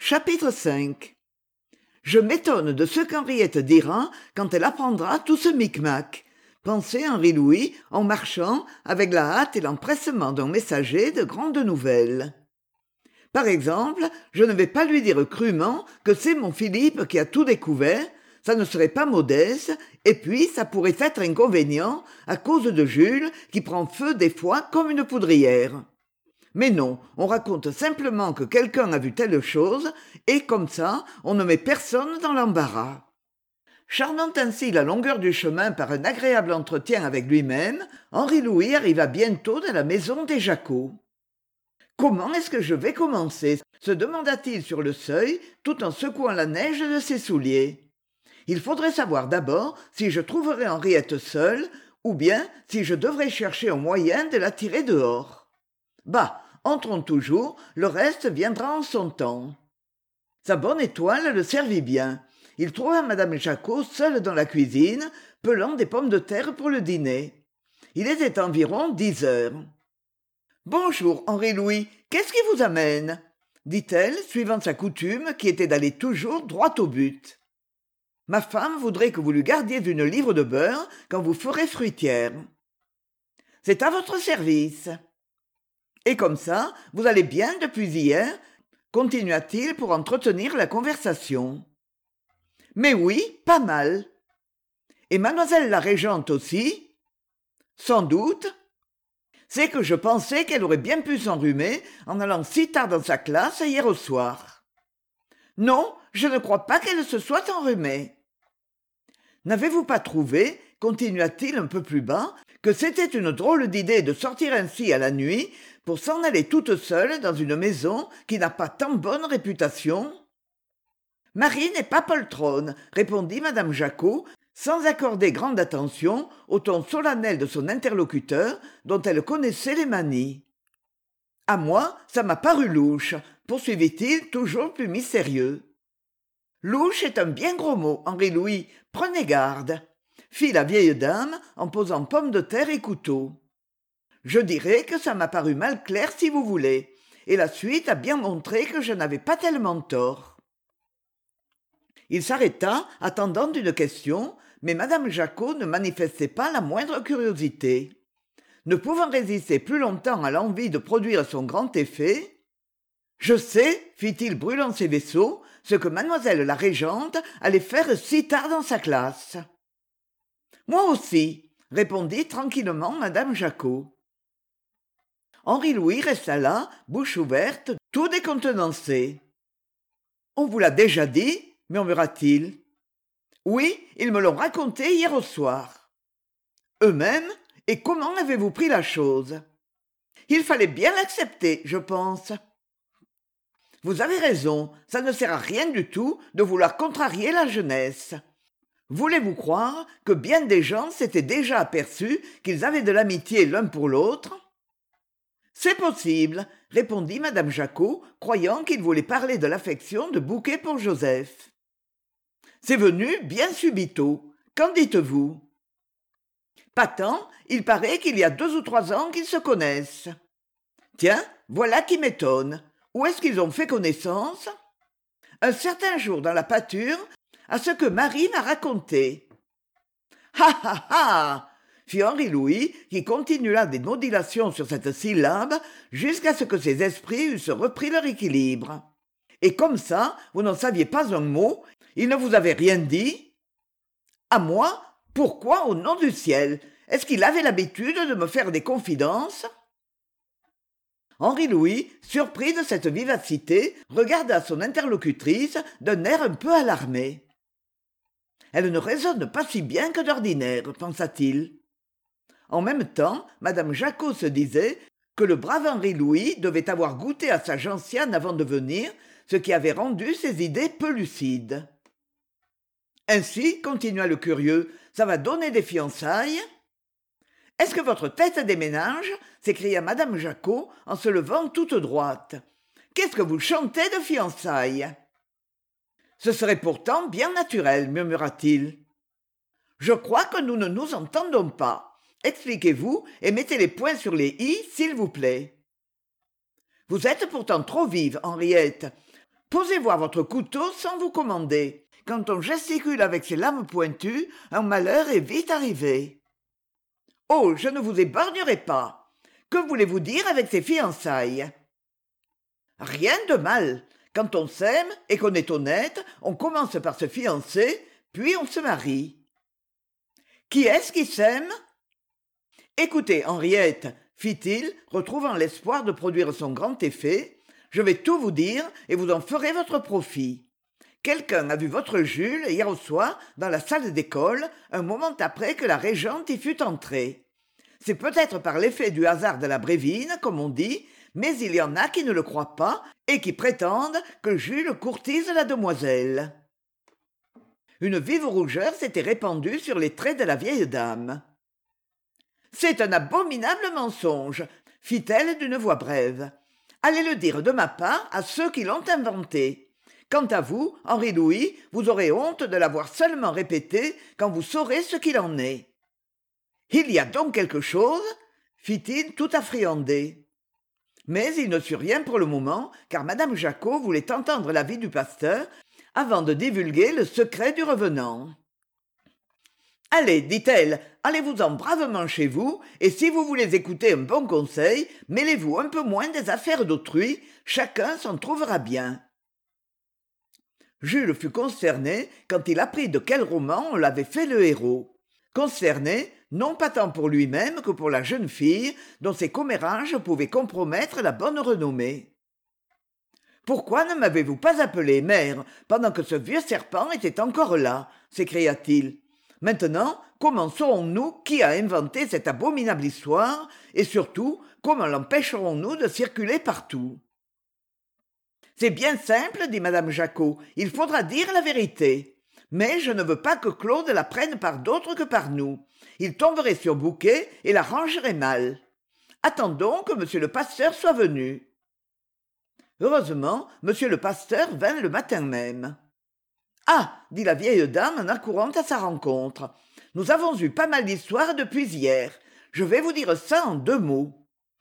Chapitre 5. Je m'étonne de ce qu'Henriette dira quand elle apprendra tout ce micmac, pensait Henri Louis en marchant avec la hâte et l'empressement d'un messager de grandes nouvelles. Par exemple, je ne vais pas lui dire crûment que c'est mon Philippe qui a tout découvert, ça ne serait pas modeste, et puis ça pourrait être inconvénient à cause de Jules qui prend feu des fois comme une poudrière. Mais non, on raconte simplement que quelqu'un a vu telle chose, et comme ça, on ne met personne dans l'embarras. Charmant ainsi la longueur du chemin par un agréable entretien avec lui-même, Henri Louis arriva bientôt dans la maison des Jacquot. « Comment est-ce que je vais commencer ?» se demanda-t-il sur le seuil, tout en secouant la neige de ses souliers. Il faudrait savoir d'abord si je trouverai Henriette seule, ou bien si je devrais chercher un moyen de la tirer dehors. Bah, entrons toujours, le reste viendra en son temps. Sa bonne étoile le servit bien. Il trouva madame Jacquot seule dans la cuisine, pelant des pommes de terre pour le dîner. Il était environ 10 heures. « Bonjour, Henri Louis, qu'est-ce qui vous amène ?» dit-elle, suivant sa coutume qui était d'aller toujours droit au but. « Ma femme voudrait que vous lui gardiez une livre de beurre quand vous ferez fruitière. »« C'est à votre service. » « Et comme ça, vous allez bien depuis hier ?» continua-t-il pour entretenir la conversation. « Mais oui, pas mal. »« Et mademoiselle la régente aussi ?»« Sans doute. » C'est que je pensais qu'elle aurait bien pu s'enrhumer en allant si tard dans sa classe hier au soir. « Non, je ne crois pas qu'elle se soit enrhumée. »« N'avez-vous pas trouvé, continua-t-il un peu plus bas, que c'était une drôle d'idée de sortir ainsi à la nuit pour s'en aller toute seule dans une maison qui n'a pas tant bonne réputation ? » « Marie n'est pas poltronne, » répondit madame Jacquot, sans accorder grande attention au ton solennel de son interlocuteur dont elle connaissait les manies. « À moi, ça m'a paru louche, » poursuivit-il toujours plus mystérieux. « Louche est un bien gros mot, Henri Louis, prenez garde, » fit la vieille dame en posant pommes de terre et couteau. « Je dirais que ça m'a paru mal clair si vous voulez, et la suite a bien montré que je n'avais pas tellement tort. » Il s'arrêta, attendant une question, mais madame Jacquot ne manifestait pas la moindre curiosité. Ne pouvant résister plus longtemps à l'envie de produire son grand effet, « Je sais, fit-il brûlant ses vaisseaux, ce que mademoiselle la régente allait faire si tard dans sa classe. »« Moi aussi, » répondit tranquillement madame Jacquot. Henri Louis resta là, bouche ouverte, tout décontenancé. « On vous l'a déjà dit ?» murmura-t-il. « Oui, ils me l'ont raconté hier au soir. »« Eux-mêmes ? Et comment avez-vous pris la chose ? » ?»« Il fallait bien l'accepter, je pense. »« Vous avez raison, ça ne sert à rien du tout de vouloir contrarier la jeunesse. Voulez-vous croire que bien des gens s'étaient déjà aperçus qu'ils avaient de l'amitié l'un pour l'autre ? » « C'est possible, » répondit madame Jacquot, croyant qu'il voulait parler de l'affection de Bouquet pour Joseph. « C'est venu bien subito. Qu'en dites-vous ? » ?»« Pas tant, il paraît qu'il y a 2 ou 3 ans qu'ils se connaissent. »« Tiens, voilà qui m'étonne. Où est-ce qu'ils ont fait connaissance ? » ?»« Un certain jour dans la pâture, à ce que Marie m'a raconté. »« Ha ha ha !» fit Henri Louis, qui continua des modulations sur cette syllabe jusqu'à ce que ses esprits eussent repris leur équilibre. « Et comme ça, vous n'en saviez pas un mot, il ne vous avait rien dit ? » ?»« À moi ? Pourquoi, au nom du ciel ? Est-ce qu'il avait l'habitude de me faire des confidences ?» Henri Louis, surpris de cette vivacité, regarda son interlocutrice d'un air un peu alarmé. « Elle ne raisonne pas si bien que d'ordinaire, pensa-t-il. En même temps, madame Jacquot se disait que le brave Henri Louis devait avoir goûté à sa gentiane avant de venir, ce qui avait rendu ses idées peu lucides. « Ainsi, continua le curieux, ça va donner des fiançailles ? » « Est-ce que votre tête déménage ?» s'écria madame Jacquot en se levant toute droite. « Qu'est-ce que vous chantez de fiançailles ?»« Ce serait pourtant bien naturel, murmura-t-il. Je crois que nous ne nous entendons pas. Expliquez-vous et mettez les points sur les i, s'il vous plaît. Vous êtes pourtant trop vive, Henriette. Posez voir votre couteau sans vous commander. Quand on gesticule avec ses lames pointues, un malheur est vite arrivé. Oh, je ne vous épargnerai pas. Que voulez-vous dire avec ces fiançailles? Rien de mal. Quand on s'aime et qu'on est honnête, on commence par se fiancer, puis on se marie. Qui est-ce qui s'aime? Écoutez, Henriette, fit-il, retrouvant l'espoir de produire son grand effet, je vais tout vous dire et vous en ferez votre profit. Quelqu'un a vu votre Jules hier au soir dans la salle d'école, un moment après que la régente y fut entrée. C'est peut-être par l'effet du hasard de la Brévine, comme on dit, mais il y en a qui ne le croient pas et qui prétendent que Jules courtise la demoiselle. Une vive rougeur s'était répandue sur les traits de la vieille dame. « C'est un abominable mensonge, fit-elle d'une voix brève. Allez le dire de ma part à ceux qui l'ont inventé. Quant à vous, Henri-Louis, vous aurez honte de l'avoir seulement répété quand vous saurez ce qu'il en est. » Il y a donc quelque chose? Fit-il tout affriandé. Mais il ne sut rien pour le moment, car madame Jacquot voulait entendre l'avis du pasteur avant de divulguer le secret du revenant. « Allez, dit-elle, allez-vous-en bravement chez vous, et si vous voulez écouter un bon conseil, mêlez-vous un peu moins des affaires d'autrui, chacun s'en trouvera bien. » Jules fut consterné quand il apprit de quel roman on l'avait fait le héros. Consterné, non pas tant pour lui-même que pour la jeune fille, dont ces commérages pouvaient compromettre la bonne renommée. « Pourquoi ne m'avez-vous pas appelé, mère, pendant que ce vieux serpent était encore là ?» s'écria-t-il. « Maintenant, comment saurons-nous qui a inventé cette abominable histoire, et surtout, comment l'empêcherons-nous de circuler partout ?» « C'est bien simple, dit madame Jacquot, il faudra dire la vérité. Mais je ne veux pas que Claude la prenne par d'autres que par nous. Il tomberait sur Bouquet et l'arrangerait mal. Attendons que monsieur le pasteur soit venu. » Heureusement, monsieur le pasteur vint le matin même. « Ah, dit la vieille dame en accourant à sa rencontre, nous avons eu pas mal d'histoires depuis hier. Je vais vous dire ça en 2 mots. »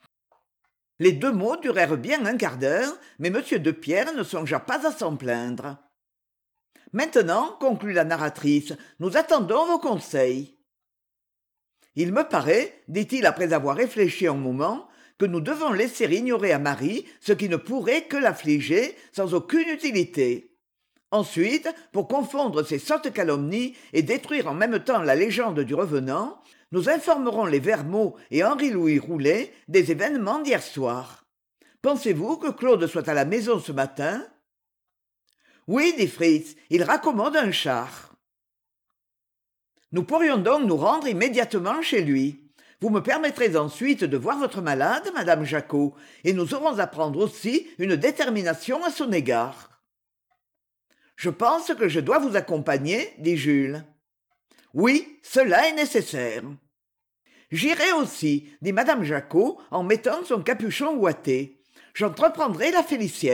Les 2 mots durèrent bien un quart d'heure, mais m. de Pierre ne songea pas à s'en plaindre. « Maintenant, conclut la narratrice, nous attendons vos conseils. »« Il me paraît, dit-il après avoir réfléchi un moment, que nous devons laisser ignorer à Marie ce qui ne pourrait que l'affliger sans aucune utilité. Ensuite, pour confondre ces sottes calomnies et détruire en même temps la légende du revenant, nous informerons les Vermaux et Henri-Louis Roulet des événements d'hier soir. Pensez-vous que Claude soit à la maison ce matin? » « Oui, dit Fritz, il raccommode un char. »« Nous pourrions donc nous rendre immédiatement chez lui. Vous me permettrez ensuite de voir votre malade, madame Jacquot, et nous aurons à prendre aussi une détermination à son égard. »« Je pense que je dois vous accompagner, dit Jules. »« Oui, cela est nécessaire. »« J'irai aussi, dit madame Jacquot en mettant son capuchon ouaté. J'entreprendrai la Félicienne. »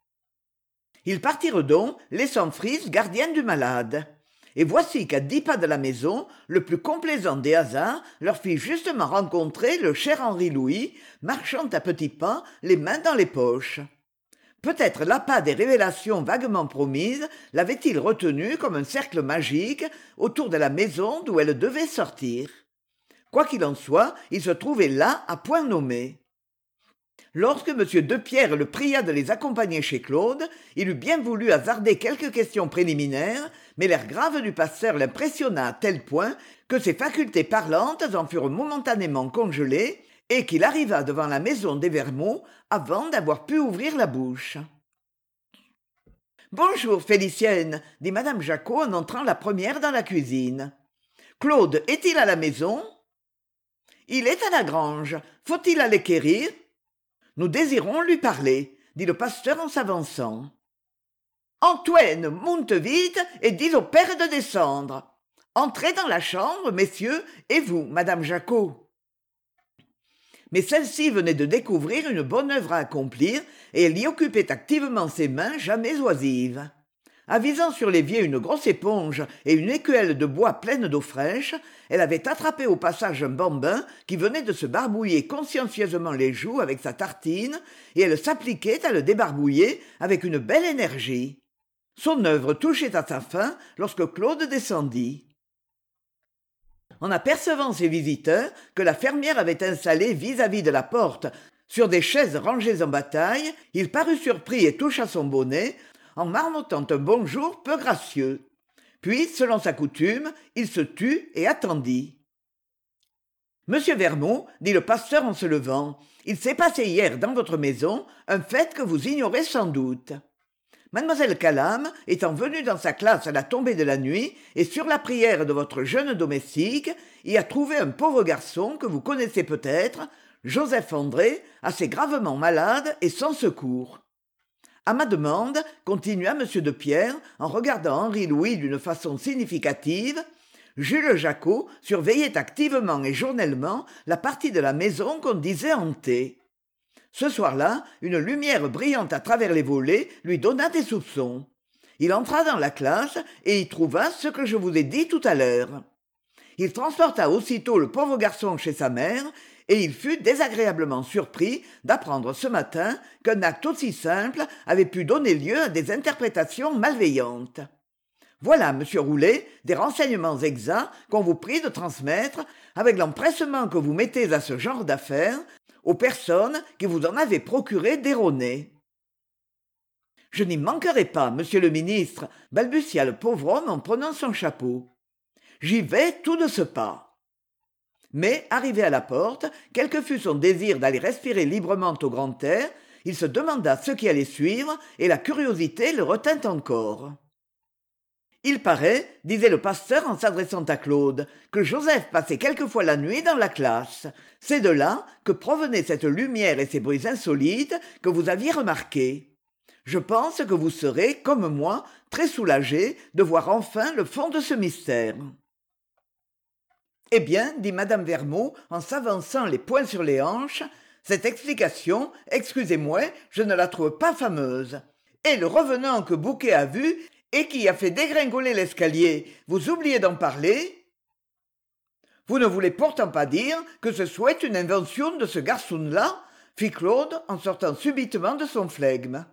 Ils partirent donc, laissant Fritz gardien du malade. Et voici qu'à 10 pas de la maison, le plus complaisant des hasards leur fit justement rencontrer le cher Henri-Louis, marchant à petits pas, les mains dans les poches. Peut-être l'appât des révélations vaguement promises l'avait-il retenu comme un cercle magique autour de la maison d'où elle devait sortir. Quoi qu'il en soit, il se trouvait là à point nommé. Lorsque m. de Pierre le pria de les accompagner chez Claude, il eût bien voulu hasarder quelques questions préliminaires, mais l'air grave du pasteur l'impressionna à tel point que ses facultés parlantes en furent momentanément congelées et qu'il arriva devant la maison des Vermaux avant d'avoir pu ouvrir la bouche. « Bonjour, Félicienne, dit madame Jacquot en entrant la première dans la cuisine. « Claude est-il à la maison? »« Il est à la grange. Faut-il aller quérir? » « Nous désirons lui parler, » dit le pasteur en s'avançant. « Antoine, monte vite et dis au père de descendre. Entrez dans la chambre, messieurs, et vous, madame Jacquot. » Mais celle-ci venait de découvrir une bonne œuvre à accomplir, et elle y occupait activement ses mains jamais oisives. Avisant sur l'évier une grosse éponge et une écuelle de bois pleine d'eau fraîche, elle avait attrapé au passage un bambin qui venait de se barbouiller consciencieusement les joues avec sa tartine, et elle s'appliquait à le débarbouiller avec une belle énergie. Son œuvre touchait à sa fin lorsque Claude descendit. En apercevant ses visiteurs, que la fermière avait installés vis-à-vis de la porte, sur des chaises rangées en bataille, il parut surpris et toucha son bonnet, en marmottant un bonjour peu gracieux. Puis, selon sa coutume, il se tut et attendit. « Monsieur Vermont, dit le pasteur en se levant, il s'est passé hier dans votre maison un fait que vous ignorez sans doute. Mademoiselle Calame, étant venue dans sa classe à la tombée de la nuit, et sur la prière de votre jeune domestique, y a trouvé un pauvre garçon que vous connaissez peut-être, Joseph André, assez gravement malade et sans secours. À ma demande, continua M. de Pierre, en regardant Henri Louis d'une façon significative, Jules Jacot surveillait activement et journellement la partie de la maison qu'on disait hantée. Ce soir-là, une lumière brillante à travers les volets lui donna des soupçons. Il entra dans la classe et y trouva ce que je vous ai dit tout à l'heure. Il transporta aussitôt le pauvre garçon chez sa mère, et il fut désagréablement surpris d'apprendre ce matin qu'un acte aussi simple avait pu donner lieu à des interprétations malveillantes. Voilà, monsieur Roulet, des renseignements exacts qu'on vous prie de transmettre avec l'empressement que vous mettez à ce genre d'affaires aux personnes qui vous en avaient procuré d'erronés. « Je n'y manquerai pas, monsieur le ministre, balbutia le pauvre homme en prenant son chapeau. J'y vais tout de ce pas. Mais, arrivé à la porte, quel que fût son désir d'aller respirer librement au grand air, il se demanda ce qui allait suivre, et la curiosité le retint encore. Il paraît, disait le pasteur en s'adressant à Claude, que Joseph passait quelquefois la nuit dans la classe. C'est de là que provenait cette lumière et ces bruits insolites que vous aviez remarqués. Je pense que vous serez, comme moi, très soulagé de voir enfin le fond de ce mystère. » Eh bien, dit madame Vermont en s'avançant les poings sur les hanches, cette explication, excusez-moi, je ne la trouve pas fameuse. Et le revenant que Bouquet a vu et qui a fait dégringoler l'escalier, vous oubliez d'en parler? Vous ne voulez pourtant pas dire que ce soit une invention de ce garçon-là, fit Claude en sortant subitement de son flegme.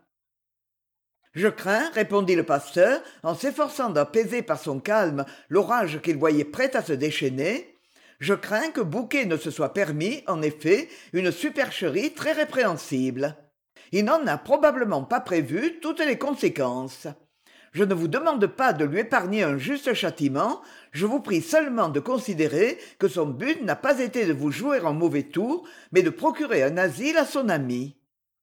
Je crains, répondit le pasteur, en s'efforçant d'apaiser par son calme l'orage qu'il voyait prêt à se déchaîner, je crains que Bouquet ne se soit permis, en effet, une supercherie très répréhensible. Il n'en a probablement pas prévu toutes les conséquences. Je ne vous demande pas de lui épargner un juste châtiment, je vous prie seulement de considérer que son but n'a pas été de vous jouer un mauvais tour, mais de procurer un asile à son ami.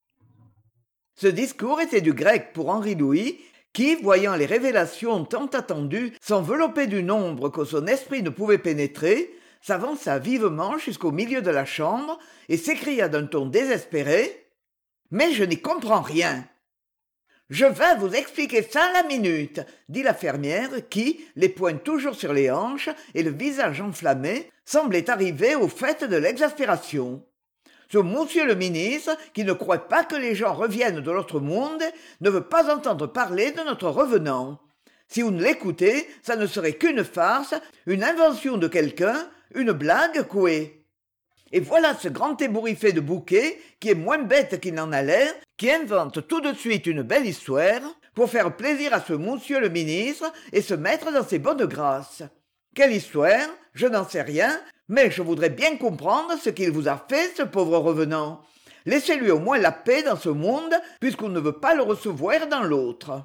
Ce discours était du grec pour Henri Louis, qui, voyant les révélations tant attendues s'envelopper d'une ombre que son esprit ne pouvait pénétrer, s'avança vivement jusqu'au milieu de la chambre et s'écria d'un ton désespéré « Mais je n'y comprends rien !»« Je vais vous expliquer ça à la minute !» dit la fermière qui, les poings toujours sur les hanches et le visage enflammé, semblait arriver au fait de l'exaspération. Ce monsieur le ministre, qui ne croit pas que les gens reviennent de l'autre monde, ne veut pas entendre parler de notre revenant. Si vous ne l'écoutez, ça ne serait qu'une farce, une invention de quelqu'un, une blague couée. Et voilà ce grand ébouriffé de Bouquet, qui est moins bête qu'il n'en a l'air, qui invente tout de suite une belle histoire, pour faire plaisir à ce monsieur le ministre et se mettre dans ses bonnes grâces. Quelle histoire? Je n'en sais rien, mais je voudrais bien comprendre ce qu'il vous a fait, ce pauvre revenant. Laissez-lui au moins la paix dans ce monde, puisqu'on ne veut pas le recevoir dans l'autre.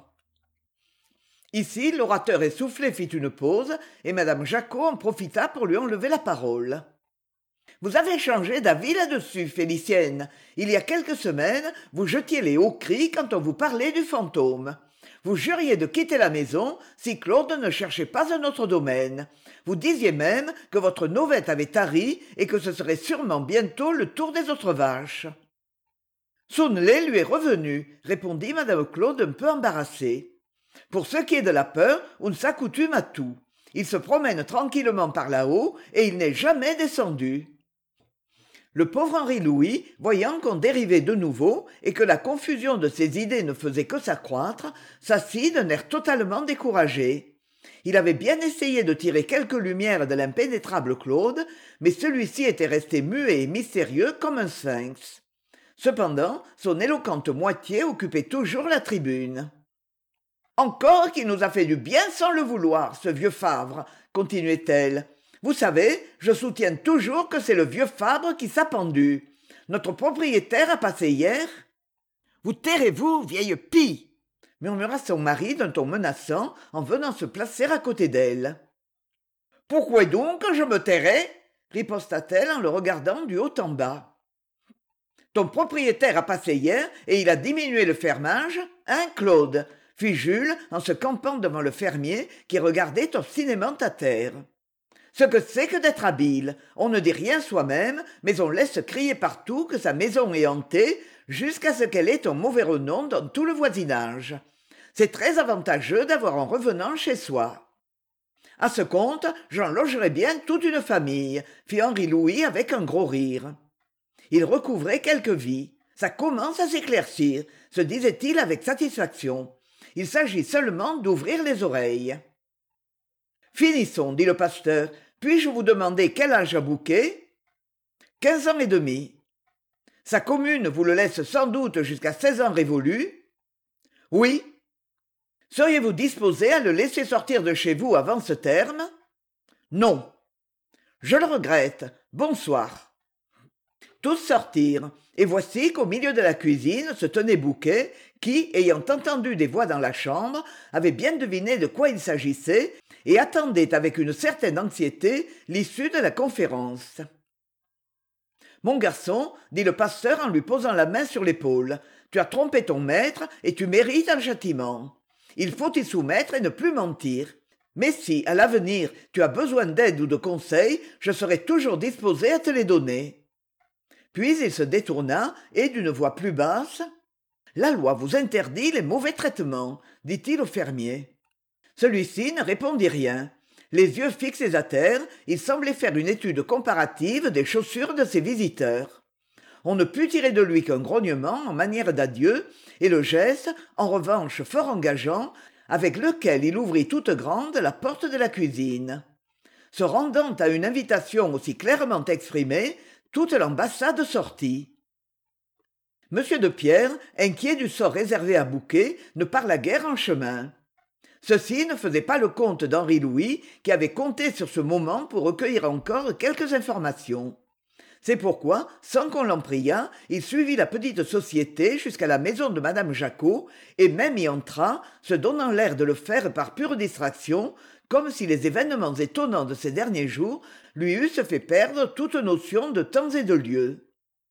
Ici, l'orateur essoufflé fit une pause, et madame Jacot en profita pour lui enlever la parole. Vous avez changé d'avis là-dessus, Félicienne. Il y a quelques semaines, vous jetiez les hauts cris quand on vous parlait du fantôme. Vous juriez de quitter la maison si Claude ne cherchait pas un autre domaine. Vous disiez même que votre novette avait tari et que ce serait sûrement bientôt le tour des autres vaches. Sonnelet lui est revenu, répondit madame Claude un peu embarrassée. Pour ce qui est de la peur, on s'accoutume à tout. Il se promène tranquillement par là-haut et il n'est jamais descendu. Le pauvre Henri Louis, voyant qu'on dérivait de nouveau et que la confusion de ses idées ne faisait que s'accroître, s'assit d'un air totalement découragé. Il avait bien essayé de tirer quelque lumière de l'impénétrable Claude, mais celui-ci était resté muet et mystérieux comme un sphinx. Cependant, son éloquente moitié occupait toujours la tribune. Encore qu'il nous a fait du bien sans le vouloir, ce vieux Favre, continuait-elle. Vous savez, je soutiens toujours que c'est le vieux Fabre qui s'a pendu. Notre propriétaire a passé hier. Vous tairez-vous, vieille pie, murmura son mari d'un ton menaçant en venant se placer à côté d'elle. Pourquoi donc je me tairais riposta-t-elle en le regardant du haut en bas. Ton propriétaire a passé hier et il a diminué le fermage, hein, Claude, fit Jules en se campant devant le fermier qui regardait obstinément à terre. Ce que c'est que d'être habile, on ne dit rien soi-même, mais on laisse crier partout que sa maison est hantée, jusqu'à ce qu'elle ait un mauvais renom dans tout le voisinage. C'est très avantageux d'avoir un revenant chez soi. À ce compte, j'en logerai bien toute une famille, fit Henri Louis avec un gros rire. Il recouvrait quelque vie. Ça commence à s'éclaircir, se disait-il avec satisfaction. Il s'agit seulement d'ouvrir les oreilles. Finissons, dit le pasteur. Puis-je vous demander quel âge a Bouquet 15 ans et demi. Sa commune vous le laisse sans doute jusqu'à 16 ans révolus Oui. Seriez-vous disposé à le laisser sortir de chez vous avant ce terme Non. Je le regrette. Bonsoir. Tous sortirent, et voici qu'au milieu de la cuisine se tenait Bouquet, qui, ayant entendu des voix dans la chambre, avait bien deviné de quoi il s'agissait et attendait avec une certaine anxiété l'issue de la conférence. « Mon garçon, dit le pasteur en lui posant la main sur l'épaule, tu as trompé ton maître et tu mérites un châtiment. Il faut t'y soumettre et ne plus mentir. Mais si, à l'avenir, tu as besoin d'aide ou de conseils, je serai toujours disposé à te les donner. » Puis il se détourna et, d'une voix plus basse, « La loi vous interdit les mauvais traitements, dit-il au fermier. » Celui-ci ne répondit rien. Les yeux fixés à terre, il semblait faire une étude comparative des chaussures de ses visiteurs. On ne put tirer de lui qu'un grognement en manière d'adieu, et le geste, en revanche fort engageant, avec lequel il ouvrit toute grande la porte de la cuisine. Se rendant à une invitation aussi clairement exprimée, toute l'ambassade sortit. Monsieur de Pierre, inquiet du sort réservé à Bouquet, ne parla guère en chemin. Ceci ne faisait pas le compte d'Henri Louis, qui avait compté sur ce moment pour recueillir encore quelques informations. C'est pourquoi, sans qu'on l'en priât, il suivit la petite société jusqu'à la maison de madame Jacot, et même y entra, se donnant l'air de le faire par pure distraction, comme si les événements étonnants de ces derniers jours lui eussent fait perdre toute notion de temps et de lieu.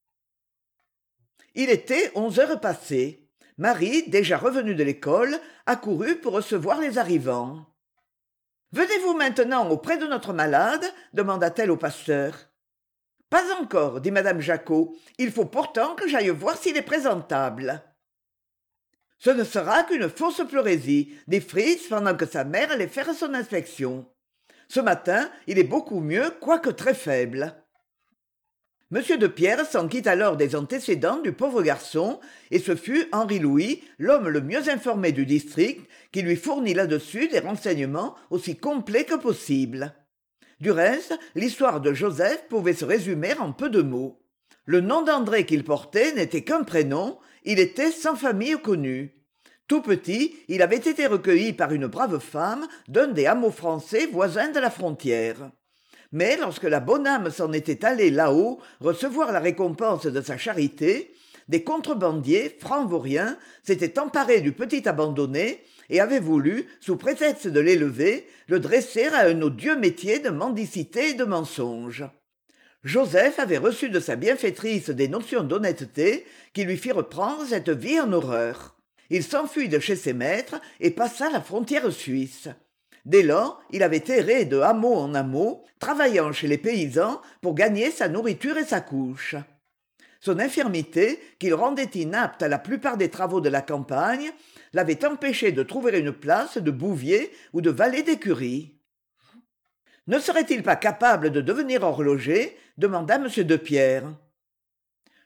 Il était 11 heures passées. Marie, déjà revenue de l'école, accourut pour recevoir les arrivants. « Venez-vous maintenant auprès de notre malade ?» demanda-t-elle au pasteur. « Pas encore, dit madame Jacot. Il faut pourtant que j'aille voir s'il est présentable. » « Ce ne sera qu'une fausse pleurésie, dit Fritz pendant que sa mère allait faire son inspection. Ce matin, il est beaucoup mieux, quoique très faible. » Monsieur de Pierre s'enquit alors des antécédents du pauvre garçon, et ce fut Henri Louis, l'homme le mieux informé du district, qui lui fournit là-dessus des renseignements aussi complets que possible. Du reste, l'histoire de Joseph pouvait se résumer en peu de mots. Le nom d'André qu'il portait n'était qu'un prénom, il était sans famille connue. Tout petit, il avait été recueilli par une brave femme d'un des hameaux français voisins de la frontière. Mais lorsque la bonne âme s'en était allée là-haut recevoir la récompense de sa charité, des contrebandiers, francs-vauriens, s'étaient emparés du petit abandonné et avaient voulu, sous prétexte de l'élever, le dresser à un odieux métier de mendicité et de mensonge. Joseph avait reçu de sa bienfaitrice des notions d'honnêteté qui lui firent prendre cette vie en horreur. Il s'enfuit de chez ses maîtres et passa la frontière suisse. Dès lors, il avait erré de hameau en hameau, travaillant chez les paysans pour gagner sa nourriture et sa couche. Son infirmité, qu'il rendait inapte à la plupart des travaux de la campagne, l'avait empêché de trouver une place de bouvier ou de valet d'écurie. « Ne serait-il pas capable de devenir horloger ?» demanda M. de Pierre.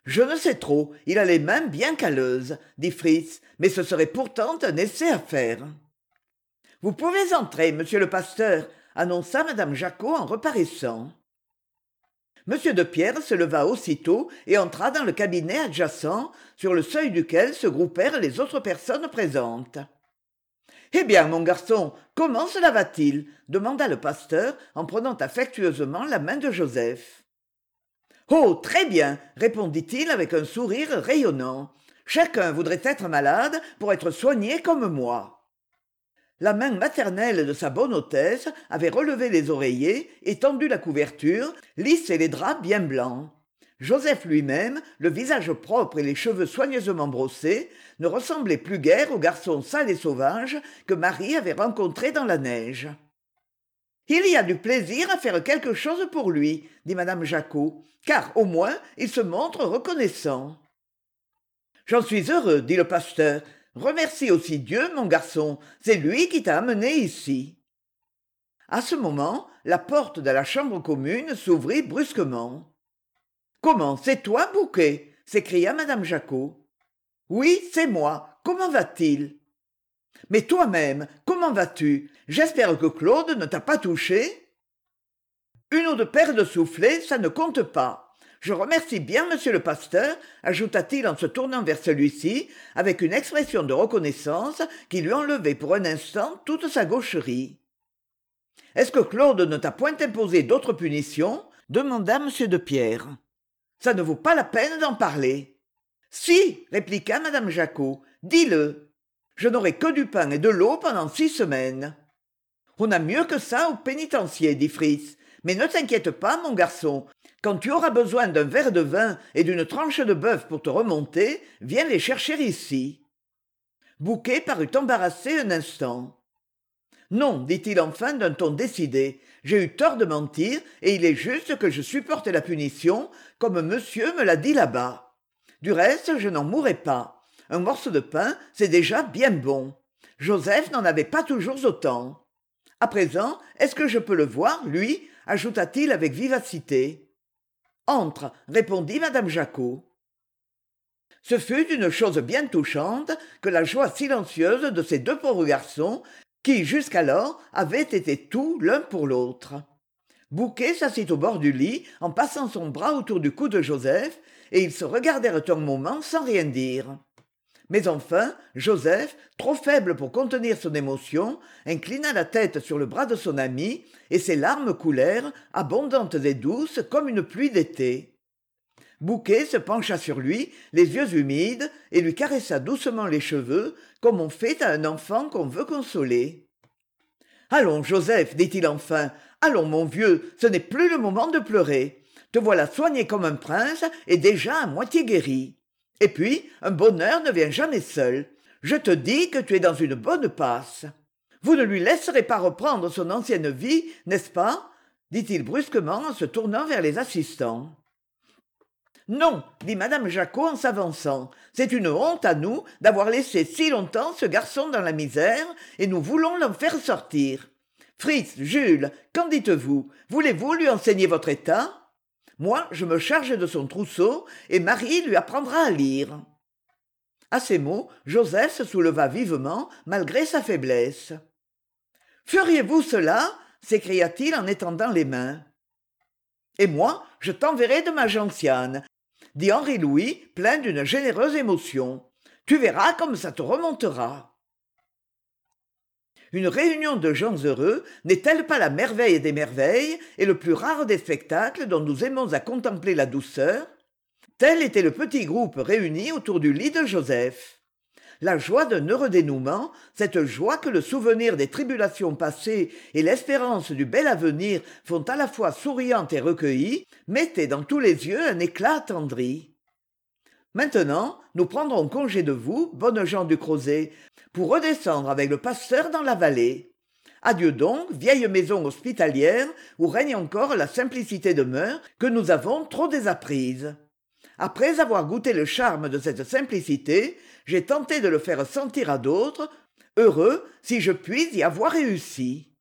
Je ne sais trop, il a les mains bien calleuses, dit Fritz, mais ce serait pourtant un essai à faire. Vous pouvez entrer, monsieur le pasteur, annonça madame Jacot en reparaissant. Monsieur de Pierre se leva aussitôt et entra dans le cabinet adjacent, sur le seuil duquel se groupèrent les autres personnes présentes. Eh bien, mon garçon, comment cela va-t-il demanda le pasteur en prenant affectueusement la main de Joseph. Oh, très bien, répondit-il avec un sourire rayonnant. Chacun voudrait être malade pour être soigné comme moi. La main maternelle de sa bonne hôtesse avait relevé les oreillers, étendu la couverture, lissé les draps bien blancs. Joseph lui-même, le visage propre et les cheveux soigneusement brossés, ne ressemblait plus guère au garçon sale et sauvage que Marie avait rencontré dans la neige. « Il y a du plaisir à faire quelque chose pour lui, dit madame Jacot, car au moins il se montre reconnaissant. J'en suis heureux, dit le pasteur. Remercie aussi Dieu, mon garçon, c'est lui qui t'a amené ici. À ce moment, la porte de la chambre commune s'ouvrit brusquement. Comment, c'est toi, Bouquet s'écria madame Jacot. Oui, c'est moi. Comment va-t-il? Mais toi-même, comment vas-tu? J'espère que Claude ne t'a pas touché? Une ou deux paires de soufflets, ça ne compte pas. Je remercie bien monsieur le pasteur, ajouta-t-il en se tournant vers celui-ci, avec une expression de reconnaissance qui lui enlevait pour un instant toute sa gaucherie. Est-ce que Claude ne t'a point imposé d'autres punitions? Demanda monsieur de Pierre. Ça ne vaut pas la peine d'en parler. Si, répliqua madame Jacot, dis-le. Je n'aurai que du pain et de l'eau pendant 6 semaines. On a mieux que ça au pénitencier, dit Fritz. Mais ne t'inquiète pas, mon garçon. Quand tu auras besoin d'un verre de vin et d'une tranche de bœuf pour te remonter, viens les chercher ici. Bouquet parut embarrassé un instant. Non, dit-il enfin d'un ton décidé, j'ai eu tort de mentir et il est juste que je supporte la punition, comme monsieur me l'a dit là-bas. Du reste, je n'en mourrai pas. Un morceau de pain, c'est déjà bien bon. Joseph n'en avait pas toujours autant. À présent, est-ce que je peux le voir, lui ajouta-t-il avec vivacité. Entre, répondit madame Jacot. Ce fut une chose bien touchante que la joie silencieuse de ces deux pauvres garçons qui, jusqu'alors, avaient été tout l'un pour l'autre. Bouquet s'assit au bord du lit en passant son bras autour du cou de Joseph, et ils se regardèrent un moment sans rien dire. Mais enfin, Joseph, trop faible pour contenir son émotion, inclina la tête sur le bras de son ami, et ses larmes coulèrent, abondantes et douces comme une pluie d'été. Bouquet se pencha sur lui, les yeux humides, et lui caressa doucement les cheveux, comme on fait à un enfant qu'on veut consoler. « Allons, Joseph, dit-il enfin, allons, mon vieux, ce n'est plus le moment de pleurer. Te voilà soigné comme un prince et déjà à moitié guéri. Et puis, un bonheur ne vient jamais seul. Je te dis que tu es dans une bonne passe. Vous ne lui laisserez pas reprendre son ancienne vie, n'est-ce pas? Dit-il brusquement en se tournant vers les assistants. Non, dit madame Jacot en s'avançant, c'est une honte à nous d'avoir laissé si longtemps ce garçon dans la misère, et nous voulons l'en faire sortir. Fritz, Jules, qu'en dites-vous? Voulez-vous lui enseigner votre état? Moi, je me charge de son trousseau, et Marie lui apprendra à lire. À ces mots, Joseph se souleva vivement, malgré sa faiblesse. Feriez-vous cela? S'écria-t-il en étendant les mains. Et moi, je t'enverrai de ma gentiane, dit Henri-Louis, plein d'une généreuse émotion. Tu verras comme ça te remontera. Une réunion de gens heureux n'est-elle pas la merveille des merveilles et le plus rare des spectacles dont nous aimons à contempler la douceur? Tel était le petit groupe réuni autour du lit de Joseph. La joie d'un heureux dénouement, cette joie que le souvenir des tribulations passées et l'espérance du bel avenir font à la fois souriante et recueillie, mettait dans tous les yeux un éclat attendri. Maintenant, nous prendrons congé de vous, bonnes gens du Crozet, pour redescendre avec le pasteur dans la vallée. Adieu donc, vieille maison hospitalière où règne encore la simplicité de mœurs que nous avons trop désapprise. Après avoir goûté le charme de cette simplicité, j'ai tenté de le faire sentir à d'autres, heureux si je puis y avoir réussi.